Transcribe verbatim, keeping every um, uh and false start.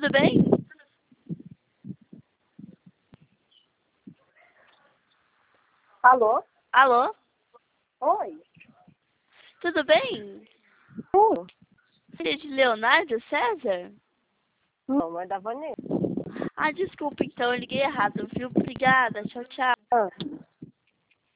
Tudo bem? Alô? Alô? Oi? Tudo bem? Tudo? Filha de Leonardo César? Não, é da Vanessa. Ah, desculpa, então eu liguei errado, viu? Obrigada, tchau, tchau. Ah.